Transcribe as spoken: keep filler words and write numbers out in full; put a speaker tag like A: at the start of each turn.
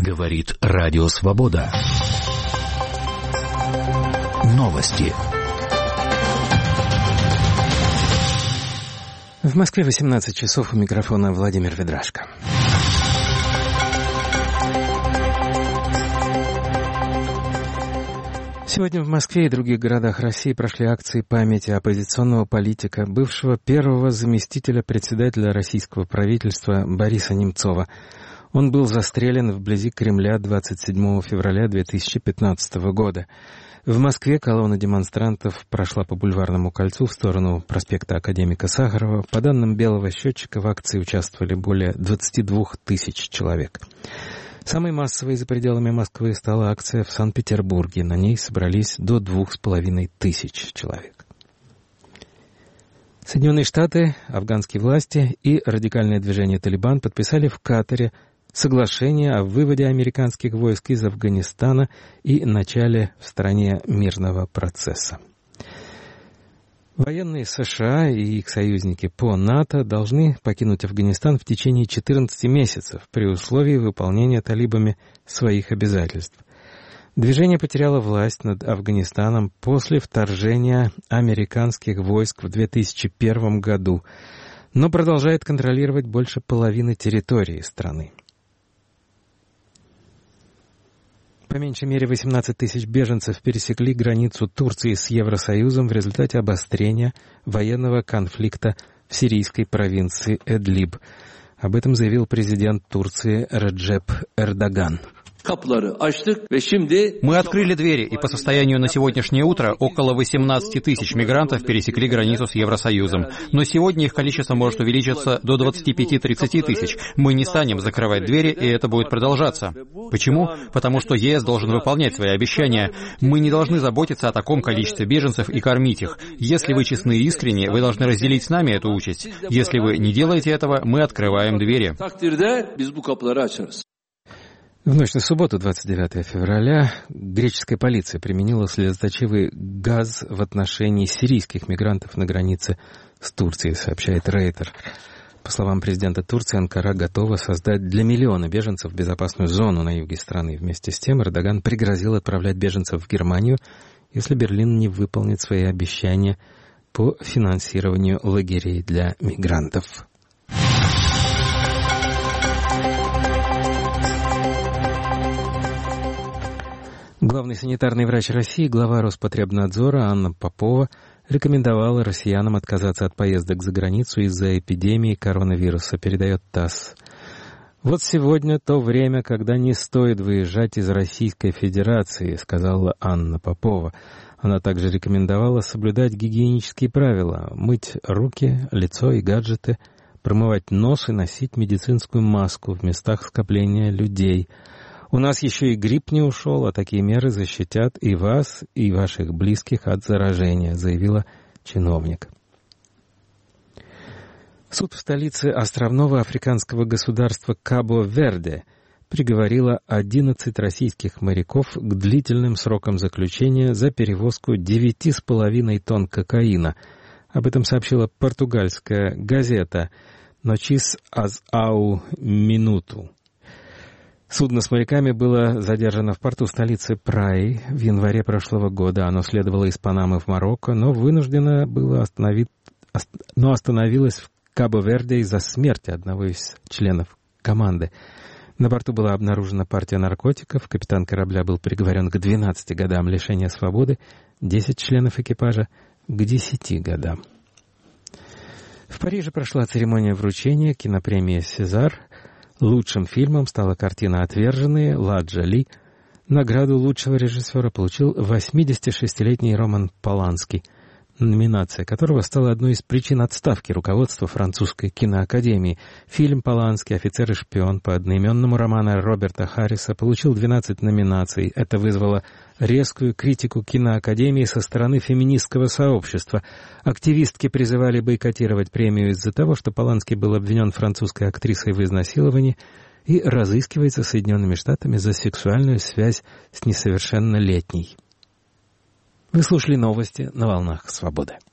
A: Говорит Радио Свобода. Новости.
B: В Москве восемнадцать часов, у микрофона Владимир Ведрашко. Сегодня в Москве и других городах России прошли акции памяти оппозиционного политика, бывшего первого заместителя председателя российского правительства Бориса Немцова. Он был застрелен вблизи Кремля двадцать седьмого февраля две тысячи пятнадцатого года. В Москве колонна демонстрантов прошла по Бульварному кольцу в сторону проспекта Академика Сахарова. По данным Белого счетчика, в акции участвовали более двадцати двух тысяч человек. Самой массовой за пределами Москвы стала акция в Санкт-Петербурге. На ней собрались до двух с половиной тысяч человек. Соединенные Штаты, афганские власти и радикальное движение «Талибан» подписали в Катаре соглашение о выводе американских войск из Афганистана и начале в стране мирного процесса. Военные США и их союзники по НАТО должны покинуть Афганистан в течение четырнадцати месяцев при условии выполнения талибами своих обязательств. Движение потеряло власть над Афганистаном после вторжения американских войск в две тысячи первом году, но продолжает контролировать больше половины территории страны. По меньшей мере восемнадцать тысяч беженцев пересекли границу Турции с Евросоюзом в результате обострения военного конфликта в сирийской провинции Идлиб. Об этом заявил президент Турции Реджеп Эрдоган.
C: Мы открыли двери, и по состоянию на сегодняшнее утро около восемнадцати тысяч мигрантов пересекли границу с Евросоюзом. Но сегодня их количество может увеличиться до двадцати пяти — тридцати тысяч. Мы не станем закрывать двери, и это будет продолжаться. Почему? Потому что ЕС должен выполнять свои обещания. Мы не должны заботиться о таком количестве беженцев и кормить их. Если вы честны и искренни, вы должны разделить с нами эту участь. Если вы не делаете этого, мы открываем двери.
B: В ночь на субботу, двадцать девятого февраля, греческая полиция применила слезоточивый газ в отношении сирийских мигрантов на границе с Турцией, сообщает Рейтер. По словам президента Турции, Анкара готова создать для миллиона беженцев безопасную зону на юге страны. Вместе с тем Эрдоган пригрозил отправлять беженцев в Германию, если Берлин не выполнит свои обещания по финансированию лагерей для мигрантов. Главный санитарный врач России, глава Роспотребнадзора Анна Попова рекомендовала россиянам отказаться от поездок за границу из-за эпидемии коронавируса, передает ТАСС. «Вот сегодня то время, когда не стоит выезжать из Российской Федерации», сказала Анна Попова. Она также рекомендовала соблюдать гигиенические правила, мыть руки, лицо и гаджеты, промывать нос и носить медицинскую маску в местах скопления людей. «У нас еще и грипп не ушел, а такие меры защитят и вас, и ваших близких от заражения», заявила чиновник. Суд в столице островного африканского государства Кабо-Верде приговорила одиннадцать российских моряков к длительным срокам заключения за перевозку девяти с половиной тонн кокаина. Об этом сообщила португальская газета «Нотис аз ау Минуту». Судно с моряками было задержано в порту столицы Праи в январе прошлого года. Оно следовало из Панамы в Марокко, но вынуждено было остановить, но остановилось в Кабо-Верде из-за смерти одного из членов команды. На борту была обнаружена партия наркотиков, капитан корабля был приговорен к двенадцати годам лишения свободы, десять членов экипажа к десяти годам. В Париже прошла церемония вручения кинопремии «Сезар». Лучшим фильмом стала картина «Отверженные» Ладжа Ли. Награду лучшего режиссера получил восьмидесятишестилетний Роман Полански, номинация которого стала одной из причин отставки руководства французской киноакадемии. Фильм «Полански. Офицер и шпион» по одноименному роману Роберта Харриса получил двенадцать номинаций. Это вызвало резкую критику киноакадемии со стороны феминистского сообщества. Активистки призывали бойкотировать премию из-за того, что Полански был обвинен французской актрисой в изнасиловании и разыскивается Соединенными Штатами за сексуальную связь с несовершеннолетней. Вы слушали новости на волнах Свободы.